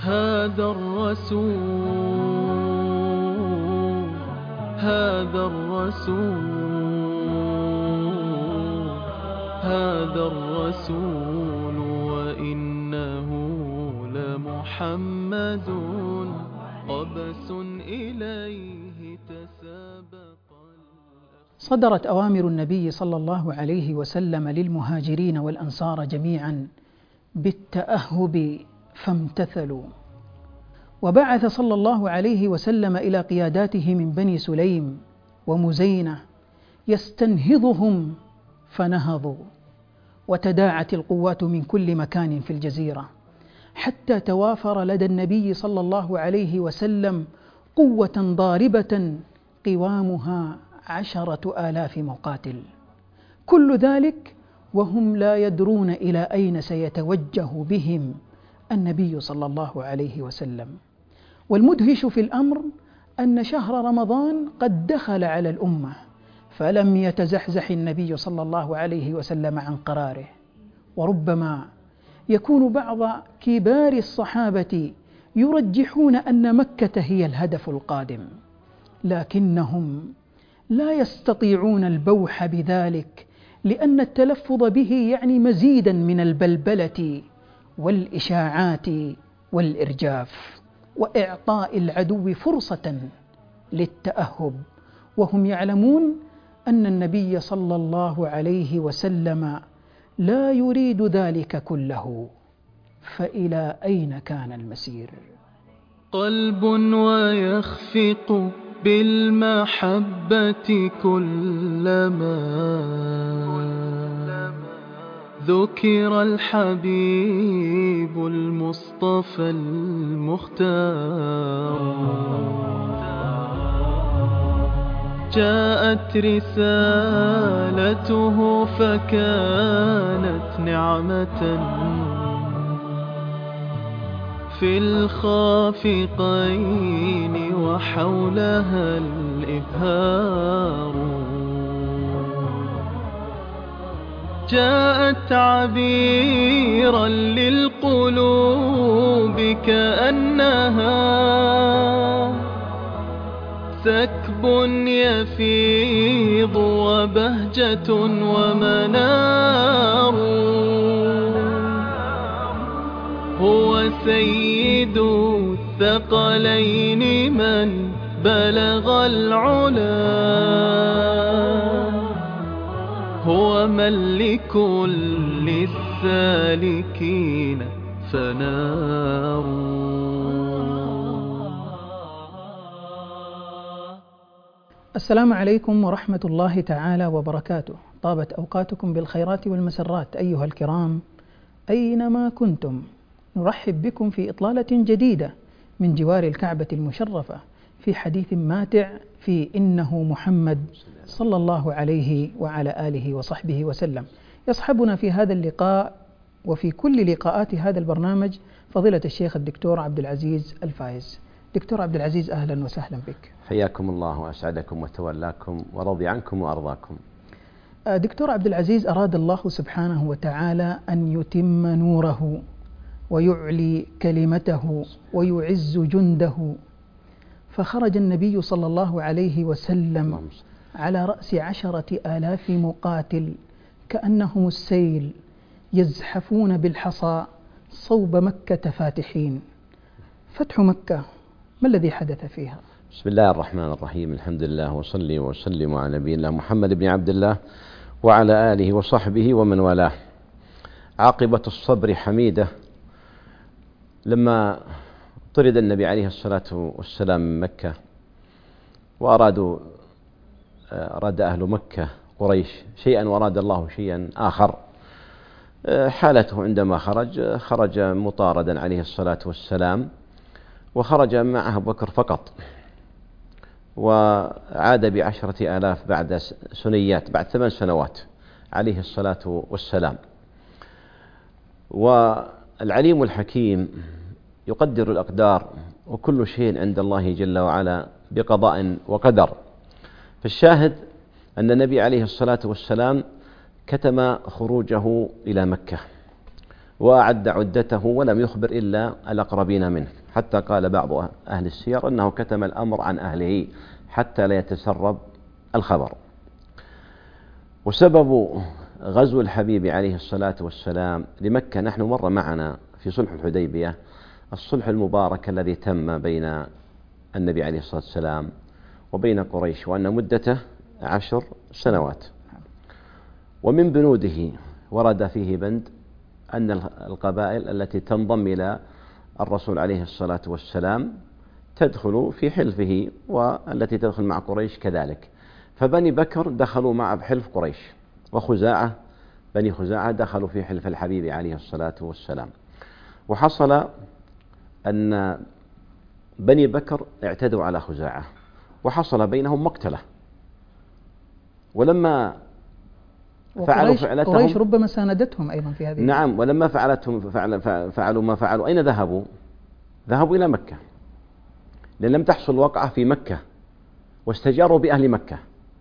هذا الرسول هذا الرسول هذا الرسول وإنه لمحمد قبس إليه تسابق. صدرت أوامر النبي صلى الله عليه وسلم للمهاجرين والأنصار جميعا بالتأهب فامتثلوا، وبعث صلى الله عليه وسلم إلى قياداته من بني سليم ومزينة يستنهضهم فنهضوا، وتداعت القوات من كل مكان في الجزيرة حتى توافر لدى النبي صلى الله عليه وسلم قوة ضاربة قوامها 10,000 مقاتل، كل ذلك وهم لا يدرون إلى أين سيتوجه بهم النبي صلى الله عليه وسلم. والمدهش في الأمر أن شهر رمضان قد دخل على الأمة، فلم يتزحزح النبي صلى الله عليه وسلم عن قراره. وربما يكون بعض كبار الصحابة يرجحون أن مكة هي الهدف القادم، لكنهم لا يستطيعون البوح بذلك، لأن التلفظ به يعني مزيدا من البلبلة والإشاعات والإرجاف، وإعطاء العدو فرصة للتأهب، وهم يعلمون أن النبي صلى الله عليه وسلم لا يريد ذلك كله، فإلى أين كان المسير؟ قلب ويخفق بالمحبة كلما ذكر الحبيب المصطفى المختار. جاءت رسالته فكانت نعمة في الخافقين وحولها الإبهار. جاءت عبيرا للقلوب كأنها سكب يفيض وبهجة ومنار. هو سيد الثقلين من بلغ العلا، هو من لكل السالكين فنار. السلام عليكم ورحمة الله تعالى وبركاته. طابت أوقاتكم بالخيرات والمسرات أيها الكرام أينما كنتم. نرحب بكم في إطلالة جديدة من جوار الكعبة المشرفة في حديث ماتع في إنه محمد صلى الله عليه وعلى آله وصحبه وسلم. يصحبنا في هذا اللقاء وفي كل لقاءات هذا البرنامج فضيلة الشيخ الدكتور عبد العزيز الفايز. دكتور عبد العزيز أهلا وسهلا بك. حياكم الله وأسعدكم وتولاكم ورضي عنكم وأرضاكم. دكتور عبد العزيز، أراد الله سبحانه وتعالى أن يتم نوره ويعلي كلمته ويعز جنده، فخرج النبي صلى الله عليه وسلم على رأس 10,000 مقاتل كأنهم السيل يزحفون بالحصى صوب مكة فاتحين. فتح مكة ما الذي حدث فيها؟ بسم الله الرحمن الرحيم، الحمد لله وصلي وسلم على نبينا محمد بن عبد الله وعلى آله وصحبه ومن والاه. عاقبة الصبر حميدة. لما طرد النبي عليه الصلاة والسلام من مكة وأراد أهل مكة قريش شيئا وأراد الله شيئا آخر، حالته عندما خرج مطاردا عليه الصلاة والسلام، وخرج معه أبو بكر فقط، وعاد ب10,000 بعد سنيات، بعد 8 سنوات عليه الصلاة والسلام. والعليم الحكيم يقدر الأقدار، وكل شيء عند الله جل وعلا بقضاء وقدر. فالشاهد أن النبي عليه الصلاة والسلام كتم خروجه إلى مكة، وأعد عدته ولم يخبر إلا الأقربين منه، حتى قال بعض أهل السير أنه كتم الأمر عن أهله حتى لا يتسرب الخبر. وسبب غزو الحبيب عليه الصلاة والسلام لمكة، نحن مر معنا في صلح الحديبية الصلح المبارك الذي تم بين النبي عليه الصلاة والسلام وبين قريش، وأن مدته 10 سنوات. ومن بنوده ورد فيه بند أن القبائل التي تنضم إلى الرسول عليه الصلاة والسلام تدخل في حلفه، والتي تدخل مع قريش كذلك. فبني بكر دخلوا مع حلف قريش، وخزاعة بني خزاعة دخلوا في حلف الحبيب عليه الصلاة والسلام. وحصل أن بني بكر اعتدوا على خزاعة، وحصل بينهم مقتلة. ولما فعلوا فعلتهم، قريش ربما ساندتهم أيضا في هذه. نعم، ولما فعلوا ما فعلوا، أين ذهبوا؟ ذهبوا إلى مكة، لأن لم تحصل وقعة في مكة، واستجاروا بأهل مكة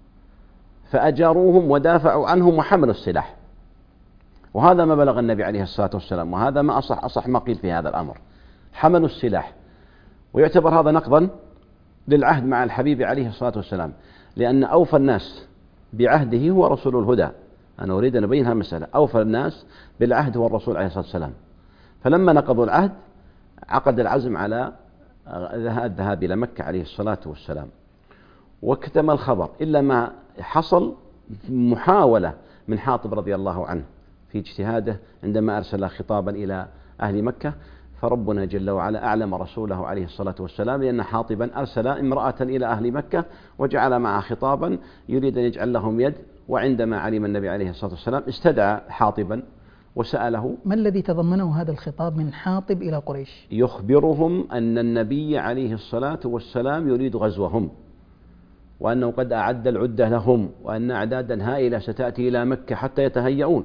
فأجاروهم ودافعوا عنهم وحملوا السلاح. وهذا ما بلغ النبي عليه الصلاة والسلام، وهذا ما أصح ما قيل في هذا الأمر، حملوا السلاح. ويعتبر هذا نقضا للعهد مع الحبيب عليه الصلاة والسلام، لأن أوفى الناس بعهده هو رسول الهدى. أنا أريد أن أبين هذه المسألة، أوفى الناس بالعهد هو الرسول عليه الصلاة والسلام. فلما نقضوا العهد عقد العزم على الذهاب إلى مكة عليه الصلاة والسلام، وكتم الخبر، إلا ما حصل محاولة من حاطب رضي الله عنه في اجتهاده عندما أرسل خطابا إلى أهل مكة، فربنا جل وعلا أعلم رسوله عليه الصلاة والسلام، لأن حاطبا أرسل امرأة إلى أهل مكة وجعل معها خطابا يريد أن يجعل لهم يد. وعندما علم النبي عليه الصلاة والسلام استدعى حاطبا وسأله ما الذي تضمنه هذا الخطاب من حاطب إلى قريش؟ يخبرهم أن النبي عليه الصلاة والسلام يريد غزوهم، وأنه قد أعد العدة لهم، وأن أعدادا هائلة ستأتي إلى مكة حتى يتهيئون.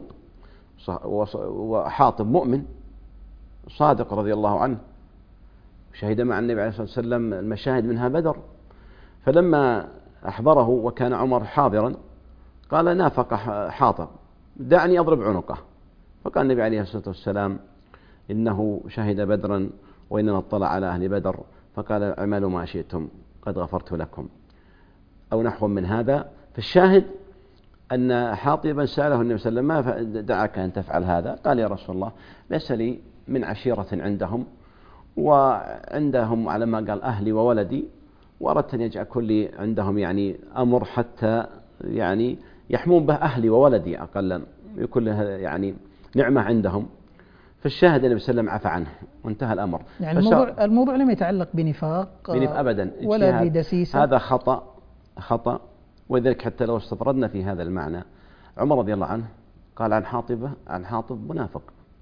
وحاطب مؤمن صادق رضي الله عنه، شهد مع النبي عليه الصلاة والسلام المشاهد منها بدر. فلما أحضره وكان عمر حاضرا قال نافق حاطب، دعني أضرب عنقه. فقال النبي عليه الصلاة والسلام إنه شهد بدرا وإنما اطلع على أهل بدر، فقال اعملوا ما شئتم قد غفرت لكم، أو نحو من هذا. فالشاهد أن حاطبا سأله النبي صلى الله عليه وسلم ما دعاك أن تفعل هذا؟ قال يا رسول الله ليس لي من عشيرة عندهم، وعندهم على ما قال أهلي وولدي، وأردت أن يجعل كل عندهم يعني أمر حتى يعني يحمون به أهلي وولدي أقلا، يكون يعني نعمة عندهم. فالشاهد النبي صلى الله عليه وسلم عفى عنه وانتهى الأمر. يعني الموضوع لم يتعلق بنفاق أبدا ولا بدسيسة، هذا خطأ. ولذلك حتى لو استطردنا في هذا المعنى، عمر رضي الله عنه قال عن حاطب منافق.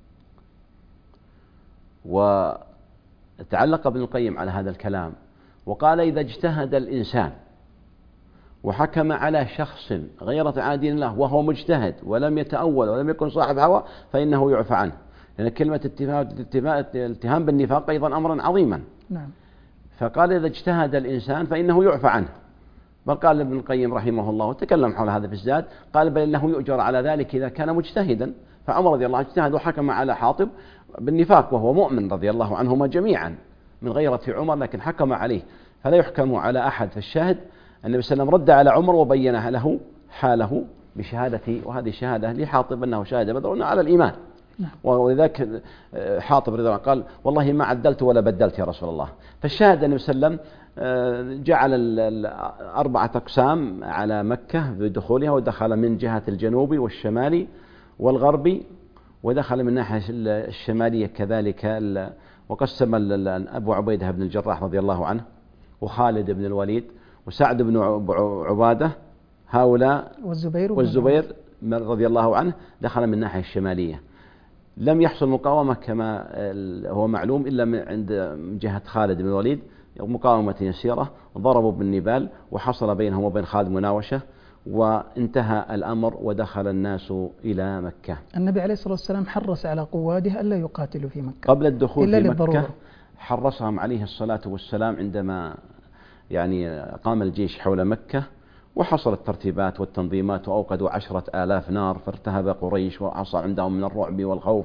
وتعلق ابن القيم على هذا الكلام وقال إذا اجتهد الإنسان وحكم على شخص غير عادل له وهو مجتهد ولم يتأول ولم يكن صاحب هوى فإنه يعفى عنه، لأن كلمة الاتهام بالنفاق أيضا أمرا عظيما. نعم. فقال إذا اجتهد الإنسان فإنه يعفى عنه. بل قال ابن القيم رحمه الله وتكلم حول هذا في الزاد، قال بل إنه يؤجر على ذلك إذا كان مجتهدا. فعمر رضي الله عنه اجتهد وحكم على حاطب بالنفاق وهو مؤمن رضي الله عنهما جميعا من غيرة عمر، لكن حكم عليه، فلا يحكم على أحد. فالشاهد النبي صلى الله عليه وسلم رد على عمر وبين له حاله بشهادته، وهذه الشهادة لحاطب أنه شهد بدر على الإيمان. ولذلك حاطب رضي الله عنه قال والله ما عدلت ولا بدلت يا رسول الله. فالشاهد النبي صلى الله عليه وسلم جعل 4 أقسام على مكة بدخولها، ودخل من جهة الجنوب والشمال والغرب، ودخل من الناحية الشمالية كذلك، وقسم أبو عبيدة بن الجراح رضي الله عنه وخالد بن الوليد وسعد بن عبادة هؤلاء والزبير رضي الله عنه دخل من الناحية الشمالية. لم يحصل مقاومة كما هو معلوم إلا من عند جهة خالد بن الوليد، مقاومة يسيرة، ضربوا بالنبال وحصل بينهم وبين خالد مناوشة، وانتهى الأمر ودخل الناس إلى مكة. النبي عليه الصلاة والسلام حرص على قواده ألا يقاتلوا في مكة قبل الدخول في للضرورة. مكة حرصهم عليه الصلاة والسلام عندما يعني قام الجيش حول مكة، وحصلت الترتيبات والتنظيمات، وأوقدوا 10,000 نار، فارتهب قريش وحصل عندهم من الرعب والخوف،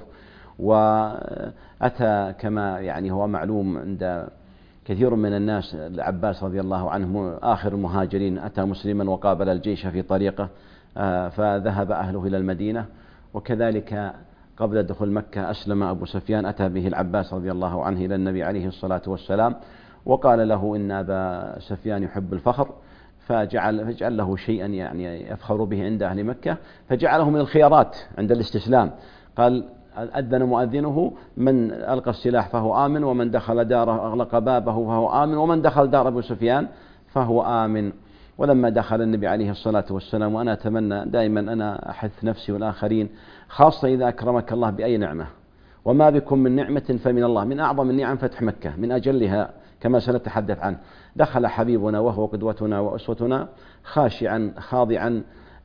وأتى كما يعني هو معلوم عند كثير من الناس العباس رضي الله عنه آخر المهاجرين، أتى مسلما وقابل الجيش في طريقه فذهب أهله إلى المدينة، وكذلك قبل دخول مكة أسلم أبو سفيان، أتى به العباس رضي الله عنه إلى النبي عليه الصلاة والسلام وقال له إن أبا سفيان يحب الفخر، فجعل له شيئا يعني يفخر به عند أهل مكة، فجعله من الخيارات عند الاستسلام. قال أذن مؤذنه من ألقى السلاح فهو آمن، ومن دخل داره أغلق بابه فهو آمن، ومن دخل دار أبو سفيان فهو آمن. ولما دخل النبي عليه الصلاة والسلام، وأنا أتمنى دائما أنا أحث نفسي والآخرين، خاصة إذا أكرمك الله بأي نعمة، وما بكم من نعمة فمن الله، من أعظم النعم فتح مكة، من أجلها كما سنتحدث عنه. دخل حبيبنا وهو قدوتنا وأسوتنا خاشعا خاضعا،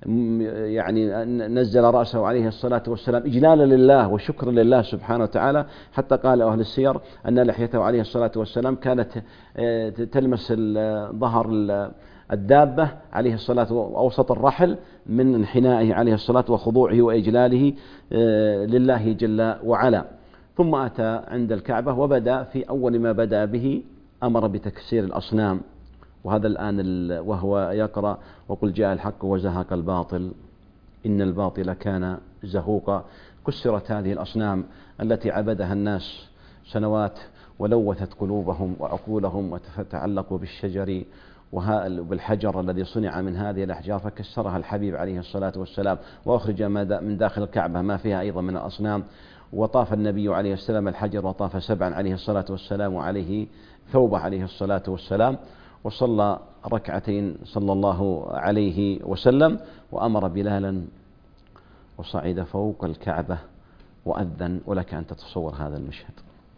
يعني نزل رأسه عليه الصلاة والسلام إجلالا لله وشكرا لله سبحانه وتعالى، حتى قال أهل السير أن لحيته عليه الصلاة والسلام كانت تلمس ظهر الدابة عليه الصلاة أوسط الرحل من انحنائه عليه الصلاة وخضوعه وإجلاله لله جل وعلا. ثم أتى عند الكعبة، وبدأ في أول ما بدأ به أمر بتكسير الأصنام، وهذا الآن وهو يقرأ وقل جاء الحق وزهق الباطل إن الباطل كان زهوقا. كسرت هذه الأصنام التي عبدها الناس سنوات ولوثت قلوبهم وعقولهم، وتعلقوا بالشجر وبالحجر الذي صنع من هذه الأحجار، فكسرها الحبيب عليه الصلاة والسلام، وأخرج من داخل الكعبة ما فيها أيضا من الأصنام. وطاف النبي عليه السلام الحجر وطاف 7 عليه الصلاة والسلام، وعليه ثوبه عليه الصلاة والسلام، وصلى ركعتين صلى الله عليه وسلم، وأمر بلالا وصعد فوق الكعبة وأذن. ولك أن تتصور هذا المشهد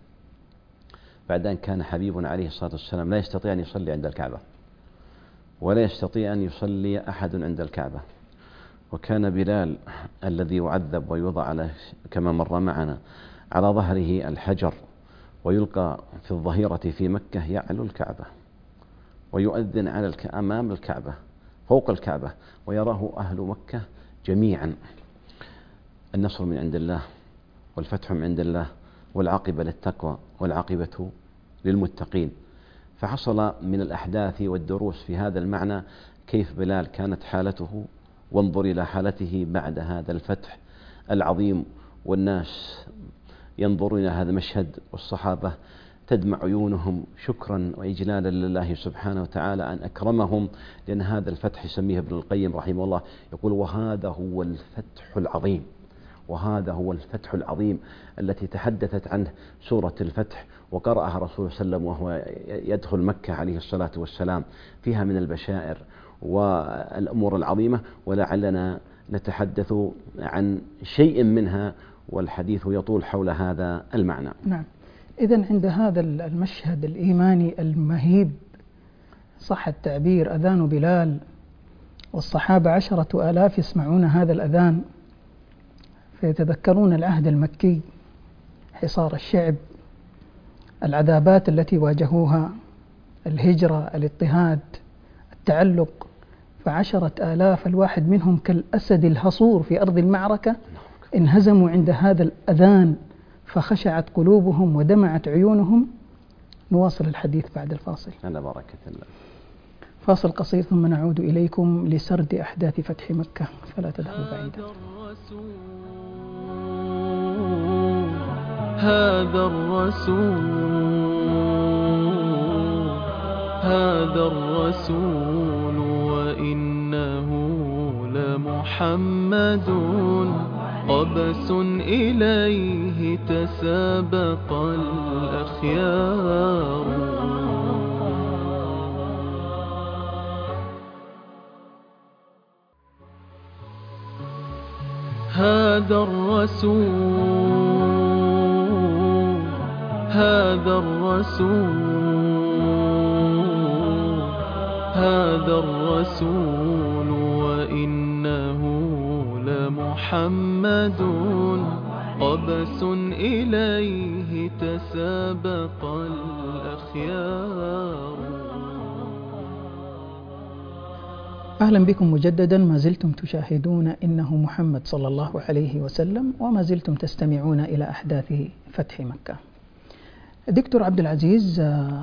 بعد أن كان حبيبنا عليه الصلاة والسلام لا يستطيع أن يصلي عند الكعبة، ولا يستطيع أن يصلي أحد عند الكعبة، وكان بلال الذي يعذب ويوضع على كما مر معنا على ظهره الحجر ويلقى في الظهيرة في مكة، يعلو الكعبة ويؤذن على أمام الكعبة فوق الكعبة، ويراه أهل مكة جميعا. النصر من عند الله، والفتح من عند الله، والعاقبة للتقوى، والعاقبة للمتقين. فحصل من الأحداث والدروس في هذا المعنى كيف بلال كانت حالته، وانظر إلى حالته بعد هذا الفتح العظيم، والناس ينظرون إلى هذا المشهد، والصحابة تدمع عيونهم شكرا وإجلالا لله سبحانه وتعالى أن أكرمهم، لأن هذا الفتح يسميه ابن القيم رحمه الله، يقول وهذا هو الفتح العظيم، وهذا هو الفتح العظيم التي تحدثت عنه سورة الفتح، وقرأها رسول صلى الله عليه وسلم وهو يدخل مكة عليه الصلاة والسلام، فيها من البشائر والأمور العظيمة، ولعلنا نتحدث عن شيء منها، والحديث يطول حول هذا المعنى. نعم، إذن عند هذا المشهد الإيماني المهيب صح التعبير أذان بلال، والصحابة 10,000 يسمعون هذا الأذان، فيتذكرون العهد المكي، حصار الشعب، العذابات التي واجهوها، الهجرة، الاضطهاد، التعلق. ف10,000 الواحد منهم كالأسد الهصور في أرض المعركة، انهزموا عند هذا الأذان فخشعت قلوبهم ودمعت عيونهم. نواصل الحديث بعد الفاصل. على بركة الله. فاصل قصير ثم نعود إليكم لسرد أحداث فتح مكة، فلا تذهبوا بعيدا. هذا الرسول وإنه لمحمد، قبس إليه تسابق الأخيار. هذا الرسول وإنه لمحمد، قبس إليه تسابق الأخيار. أهلا بكم مجددا. ما زلتم تشاهدون إنه محمد صلى الله عليه وسلم، وما زلتم تستمعون إلى أحداث فتح مكة. دكتور عبد العزيز،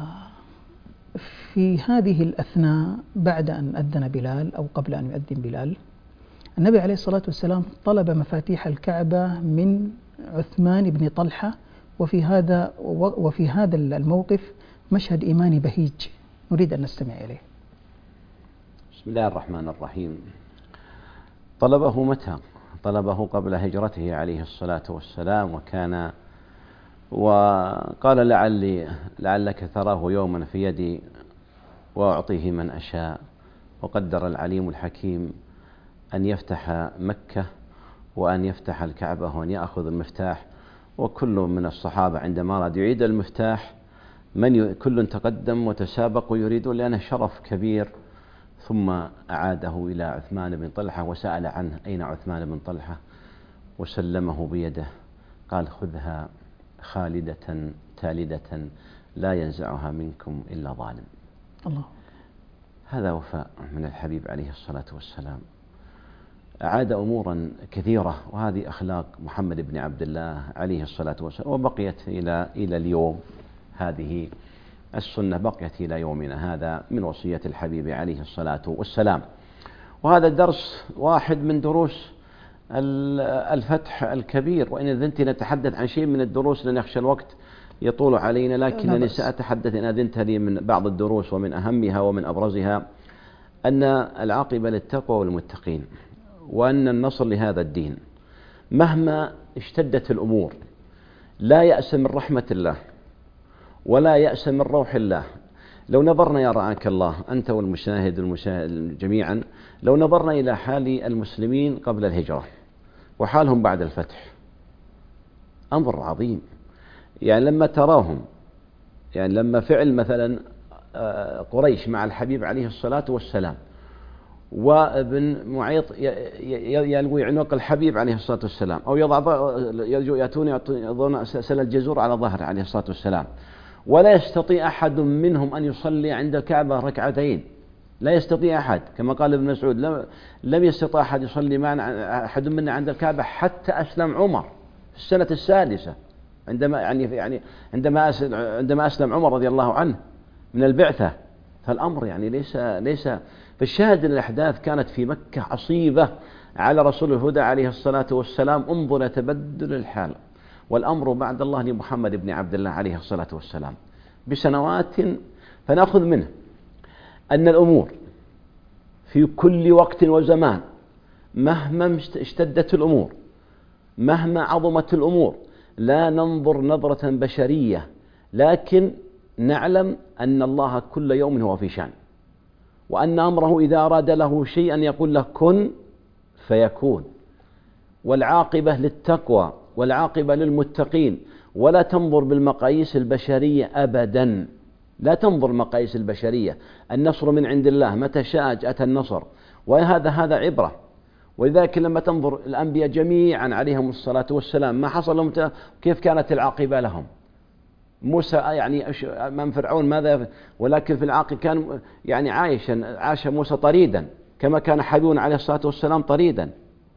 في هذه الأثناء بعد أن أذن بلال أو قبل أن يؤذن بلال، النبي عليه الصلاة والسلام طلب مفاتيح الكعبة من عثمان بن طلحة، وفي هذا الموقف مشهد إيماني بهيج نريد أن نستمع إليه. بسم الله الرحمن الرحيم. طلبه متى؟ طلبه قبل هجرته عليه الصلاة والسلام، وقال لعلك تراه يوما في يدي وأعطيه من أشاء. وقدر العليم الحكيم أن يفتح مكة وأن يفتح الكعبة وأن يأخذ المفتاح. وكل من الصحابة عندما أراد يعيد المفتاح كل تقدم وتسابق ويريدون، لأنه شرف كبير. ثم أعاده إلى عثمان بن طلحة وسأل عنه أين عثمان بن طلحة، وسلمه بيده، قال خذها خالدة تالدة لا ينزعها منكم إلا ظالم. الله. هذا وفاء من الحبيب عليه الصلاة والسلام. أعاد أمورا كثيرة، وهذه أخلاق محمد بن عبد الله عليه الصلاة والسلام، وبقيت إلى اليوم. هذه السنة بقيت إلى يومنا هذا من وصية الحبيب عليه الصلاة والسلام. وهذا الدرس واحد من دروس الفتح الكبير، وإن أذنت نتحدث عن شيء من الدروس لأن يخشى الوقت يطول علينا، لكنني سأتحدث إن أذنت لي من بعض الدروس، ومن أهمها ومن أبرزها أن العاقبة للتقوى والمتقين، وأن النصر لهذا الدين مهما اشتدت الأمور. لا يأس من رحمة الله ولا يأس من روح الله. لو نظرنا يا رعاك الله أنت والمشاهد جميعا، لو نظرنا إلى حال المسلمين قبل الهجرة وحالهم بعد الفتح، أمر عظيم. يعني لما تراهم، يعني لما فعل مثلا قريش مع الحبيب عليه الصلاة والسلام، وابن معيط يلوي عنق الحبيب عليه الصلاة والسلام، أو يضعون سل الجزور على ظهره عليه الصلاة والسلام، ولا يستطيع أحد منهم أن يصلي عند الكعبة ركعتين، لا يستطيع أحد، كما قال ابن مسعود لم يستطع أحد يصلي معنا أحد منا عند الكعبة حتى أسلم عمر في السنة السادسة، عندما أسلم عمر رضي الله عنه من البعثة. فالأمر يعني ليس فالشاهد أن الأحداث كانت في مكة عصيبة على رسول الهدى عليه الصلاة والسلام. انظر تبدل الحال، والأمر بعد الله لمحمد بن عبد الله عليه الصلاة والسلام بسنوات. فنأخذ منه أن الأمور في كل وقت وزمان، مهما اشتدت الأمور، مهما عظمت الأمور، لا ننظر نظرة بشرية، لكن نعلم أن الله كل يوم هو في شأن، وأن أمره إذا أراد له شيئا يقول له كن فيكون. والعاقبة للتقوى والعاقبة للمتقين، ولا تنظر بالمقاييس البشرية أبدا، لا تنظر المقاييس البشرية. النصر من عند الله، متى شاء أتى النصر، وهذا عبرة. ولذلك لما تنظر الأنبياء جميعا عليهم الصلاة والسلام ما حصل لهم، كيف كانت العاقبة لهم. موسى يعني من فرعون ماذا، ولكن في العاقبة كان يعني عاش موسى طريدا، كما كان حبيبنا عليه الصلاة والسلام طريدا،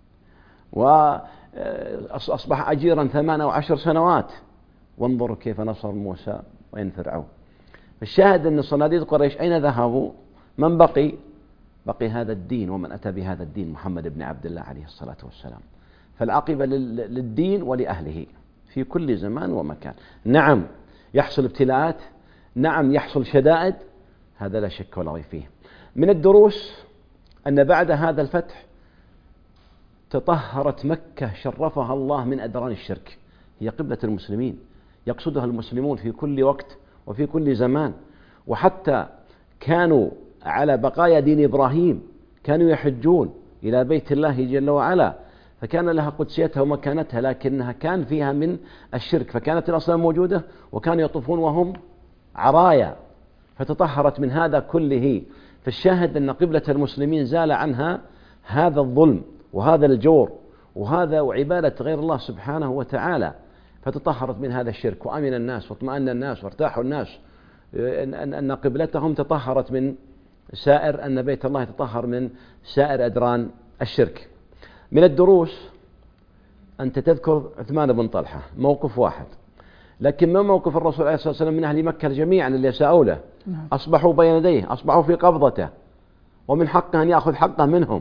وأصبح أجيرا 8 أو 10 سنوات. وانظروا كيف نصر موسى وين فرعون. الشاهد أن صناديد قريش أين ذهبوا؟ من بقي هذا الدين، ومن أتى بهذا الدين محمد بن عبد الله عليه الصلاة والسلام. فالعاقبة للدين ولأهله في كل زمان ومكان. نعم يحصل ابتلاءات، نعم يحصل شدائد، هذا لا شك ولا ريب فيه. من الدروس أن بعد هذا الفتح تطهرت مكة، شرفها الله من أدران الشرك، هي قبلة المسلمين، يقصدها المسلمون في كل وقت وفي كل زمان. وحتى كانوا على بقايا دين إبراهيم، كانوا يحجون إلى بيت الله جل وعلا، فكان لها قدسيتها ومكانتها، لكنها كان فيها من الشرك، فكانت الأصنام موجودة وكانوا يطوفون وهم عرايا، فتطهرت من هذا كله. فالشاهد أن قبلة المسلمين زال عنها هذا الظلم وهذا الجور وعبادة غير الله سبحانه وتعالى، فتطهرت من هذا الشرك، وأمن الناس واطمأن الناس وارتاحوا الناس أن قبلتهم تطهرت من سائر أن بيت الله يتطهر من سائر أدران الشرك. من الدروس أنت تذكر عثمان بن طلحة موقف واحد، لكن ما موقف الرسول عليه الصلاة والسلام من أهل مكة جميعا اللي ساءوا له، أصبحوا بين يديه، أصبحوا في قبضته، ومن حقه أن يأخذ حقه منهم،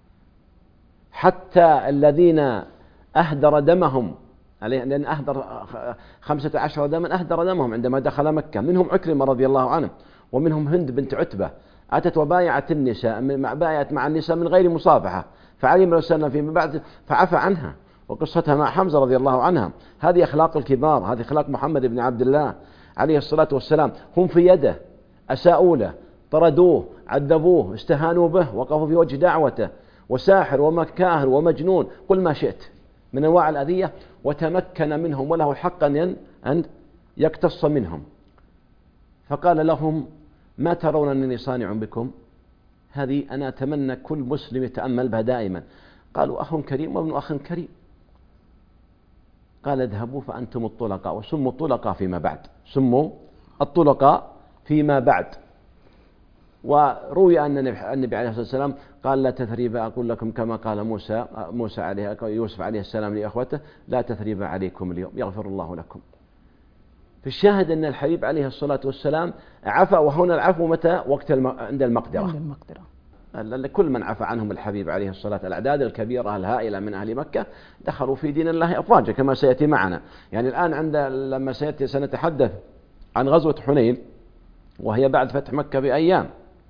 حتى الذين أهدر دمهم، لأن أهدر 15 دما أهدر دمهم عندما دخل مكة، منهم عكرمة رضي الله عنه، ومنهم هند بنت عتبة أتت وبايعت النساء، بايعت مع النساء من غير مصافحة، فعلم رسولنا فيما بعد فعفى عنها، وقصتها مع حمزة رضي الله عنها. هذه أخلاق الكبار، هذه أخلاق محمد بن عبد الله عليه الصلاة والسلام. هم في يده، أساءوا له، طردوه، عذبوه، استهانوا به، وقفوا في وجه دعوته، وساحر ومكاهر ومجنون، قل ما شئت من أنواع الأذية، وتمكن منهم وله الحق أن يقتص منهم. فقال لهم: ما ترون أنني صانع بكم؟ هذه أنا أتمنى كل مسلم يتأمل بها دائما. قالوا: أخ كريم وابن أخ كريم. قال: اذهبوا فأنتم الطلقاء، وسموا الطلقاء فيما بعد، سموا الطلقاء فيما بعد. وروي أن النبي عليه الصلاة والسلام قال: لا تثريب، أقول لكم كما قال يوسف عليه السلام لأخوته: لا تثريب عليكم اليوم يغفر الله لكم. في الشاهد أن الحبيب عليه الصلاة والسلام عفى، وهنا العفو متى؟ وقت عند المقدرة. كل من عفى عنهم الحبيب عليه الصلاة والسلام، الأعداد الكبيرة الهائلة من أهل مكة دخلوا في دين الله أفواجا كما سيأتي معنا. يعني الآن لما سيأتي سنتحدث عن غزوة حنين، وهي بعد فتح مكة بأيام،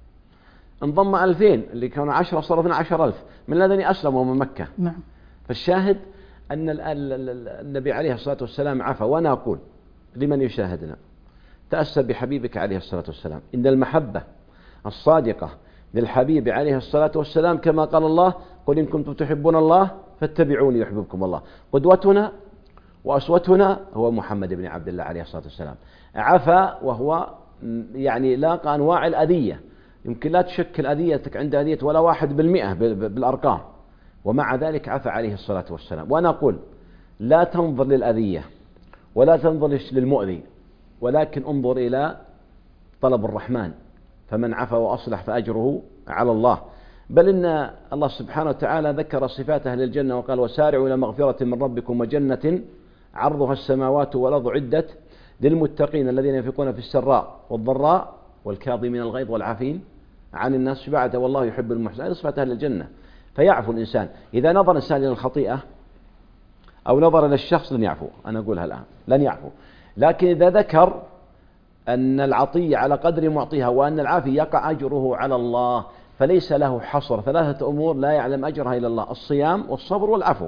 انضم 2000 اللي كانوا 10 صاروا 12,000 من الذين أسلموا من مكة. نعم. فالشاهد أن النبي عليه الصلاة والسلام عفى. وأنا أقول لمن يشاهدنا: تأسى بحبيبك عليه الصلاة والسلام. إن المحبة الصادقة للحبيب عليه الصلاة والسلام كما قال الله: قل إن كنتم تحبون الله فاتبعوني يحببكم الله. قدوتنا وأسوتنا هو محمد بن عبد الله عليه الصلاة والسلام. عفى وهو يعني لاقى أنواع الأذية، يمكن لا تشكل أذيتك عند أذية ولا 1% بالأرقام، ومع ذلك عفى عليه الصلاة والسلام. وأنا أقول: لا تنظر للأذية ولا تنظر للمؤذي، ولكن انظر إلى طلب الرحمن، فمن عفى وأصلح فأجره على الله. بل إن الله سبحانه وتعالى ذكر صفات أهل الجنة وقال: وسارعوا إلى مغفرة من ربكم وجنة عرضها السماوات والأرض عدت للمتقين الذين ينفقون في السراء والضراء والكاظمين الغيظ والعافين عن الناس بعد والله يحب المحسنين. هذه صفات أهل الجنة. فيعفو الإنسان إذا نظر الإنسان إلى الخطيئة أو نظر إلى الشخص لن يعفو، أنا أقولها الآن لن يعفو. لكن إذا ذكر أن العطية على قدر معطيها وأن العافي يقع أجره على الله، فليس له حصر، 3 أمور لا يعلم أجرها إلا الله: الصيام والصبر والعفو.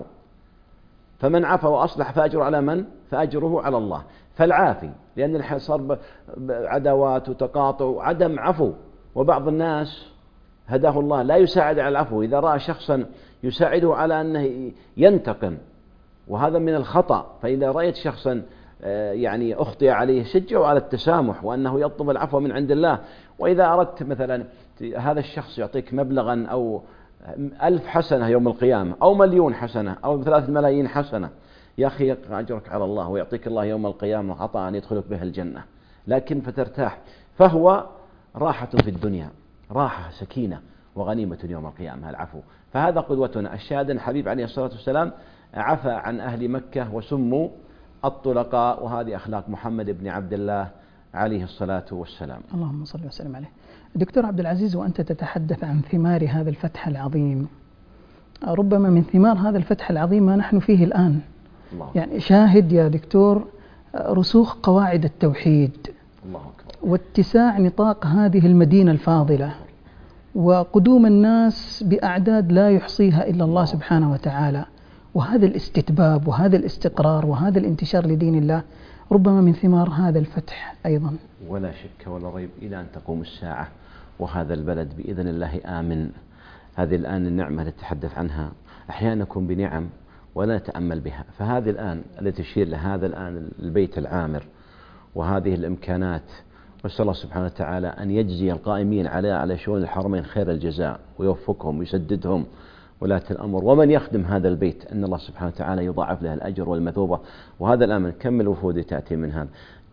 فمن عفى وأصلح فأجر على من؟ فأجره على الله. فالعافي، لأن صار عداوات وتقاطع عدم عفو، وبعض الناس هداه الله لا يساعد على العفو، إذا رأى شخصا يساعده على أنه ينتقم، وهذا من الخطأ. فإذا رأيت شخصا يعني أخطئ عليه شجعوا على التسامح وأنه يطلب العفو من عند الله. وإذا أردت مثلا هذا الشخص يعطيك مبلغا أو 1000 حسنة يوم القيامة أو 1,000,000 حسنة أو 3 ملايين حسنة، يا أخي يقع أجرك على الله ويعطيك الله يوم القيامة عطاء يدخلك به الجنة، لكن فترتاح. فهو راحة في الدنيا، راحة سكينة وغنيمة يوم القيامة العفو. فهذا قدوتنا. الشاهد الحبيب عليه الصلاة والسلام عفى عن أهل مكة وسموا الطلقاء، وهذه أخلاق محمد بن عبد الله عليه الصلاة والسلام. اللهم صل وسلم عليه. دكتور عبد العزيز، وأنت تتحدث عن ثمار هذا الفتح العظيم، ربما من ثمار هذا الفتح العظيم ما نحن فيه الآن. الله. يعني شاهد يا دكتور رسوخ قواعد التوحيد، الله أكبر، واتساع نطاق هذه المدينة الفاضلة، وقدوم الناس بأعداد لا يحصيها إلا الله سبحانه وتعالى، وهذا الاستتباب وهذا الاستقرار وهذا الانتشار لدين الله ربما من ثمار هذا الفتح أيضا. ولا شك ولا ريب إلى أن تقوم الساعة وهذا البلد بإذن الله آمن. هذه الآن النعمة التي تتحدث عنها أحيانا نكون بنعم ولا نتأمل بها، فهذه الآن التي تشير لهذا الآن البيت العامر وهذه الإمكانات، وأسأل الله سبحانه وتعالى أن يجزي القائمين على شؤون الحرمين خير الجزاء ويوفقهم ويسددهم ولاة الأمر، ومن يخدم هذا البيت أن الله سبحانه وتعالى يضاعف له الأجر والمثوبة. وهذا الآن كم الوفود تأتي من هذا،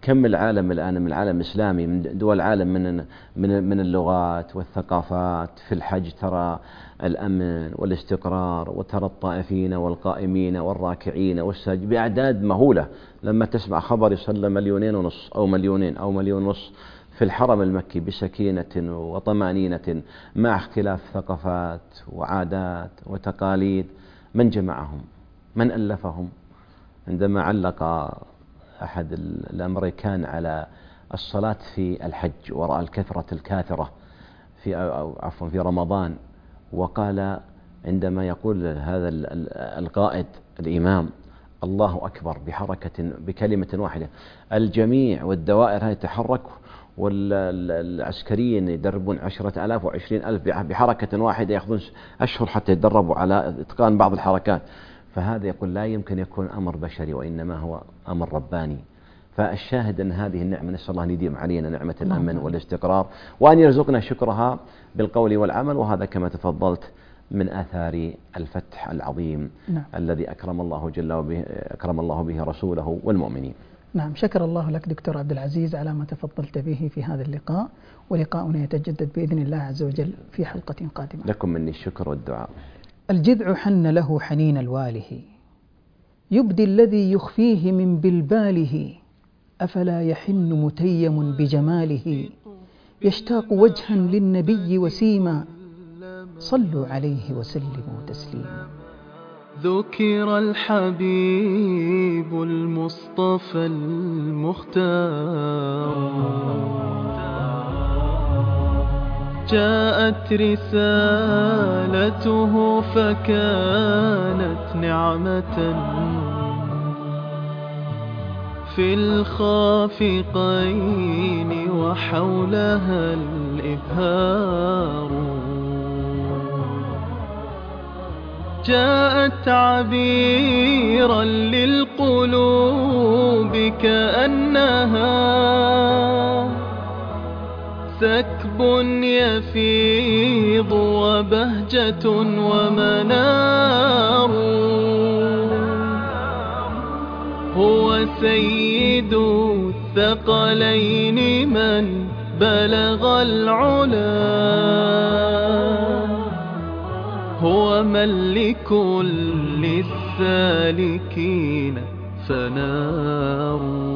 كم العالم الآن من العالم الإسلامي، من دول العالم، من اللغات والثقافات. في الحج ترى الأمن والاستقرار، وترى الطائفين والقائمين والراكعين والساجدين بأعداد مهولة. لما تسمع خبر يصلى 2.5 أو 2 أو 1.5 مليون في الحرم المكي بسكينة وطمأنينة، مع اختلاف ثقافات وعادات وتقاليد، من جمعهم؟ من ألفهم؟ عندما علق أحد الأمريكان على الصلاة في الحج وراء الكثرة الكاثرة في رمضان، وقال عندما يقول هذا القائد الإمام الله أكبر بكلمة واحدة، الجميع والدوائر هذه تتحرك، والعسكريين يدربون 10,000 و20,000 بحركة واحدة، يأخذون أشهر حتى يتدربوا على إتقان بعض الحركات. فهذا يقول لا يمكن يكون أمر بشري، وإنما هو أمر رباني. فالشاهد أن هذه النعمة نسأل الله أن يديم علينا نعمة الأمن والاستقرار، وأن يرزقنا شكرها بالقول والعمل. وهذا كما تفضلت من آثار الفتح العظيم الذي أكرم الله به رسوله والمؤمنين. نعم، شكر الله لك دكتور عبد العزيز على ما تفضلت به في هذا اللقاء، ولقاؤنا يتجدد بإذن الله عز وجل في حلقة قادمة. لكم مني الشكر والدعاء. الجذع حن له حنين الواله، يبدي الذي يخفيه من بلباله، أفلا يحن متيم بجماله، يشتاق وجها للنبي وسيما، صلوا عليه وسلموا تسليما. ذكر الحبيب المصطفى المختار، جاءت رسالته فكانت نعمة في الخافقين وحولها الإبهار، جاءت عبيرا للقلوب كأنها سكب يفيض وبهجة ومنار، هو سيد الثقلين من بلغ العلا، هو من لكل السالكين فنار.